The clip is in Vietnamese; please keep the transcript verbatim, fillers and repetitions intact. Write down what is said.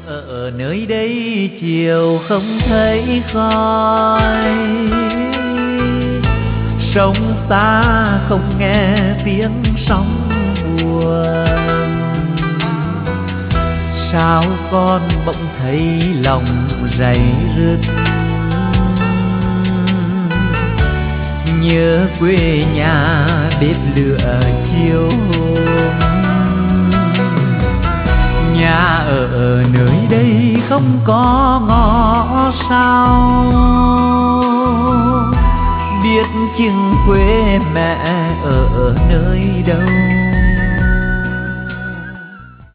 Ở nơi đây chiều không thấy khói, sông xa không nghe tiếng sóng buồn. Sao con bỗng thấy lòng dày rứt, nhớ quê nhà bếp lửa chiều hôm. Nhà ở nơi đây không có ngõ sao, biết chừng quê mẹ ở nơi đâu.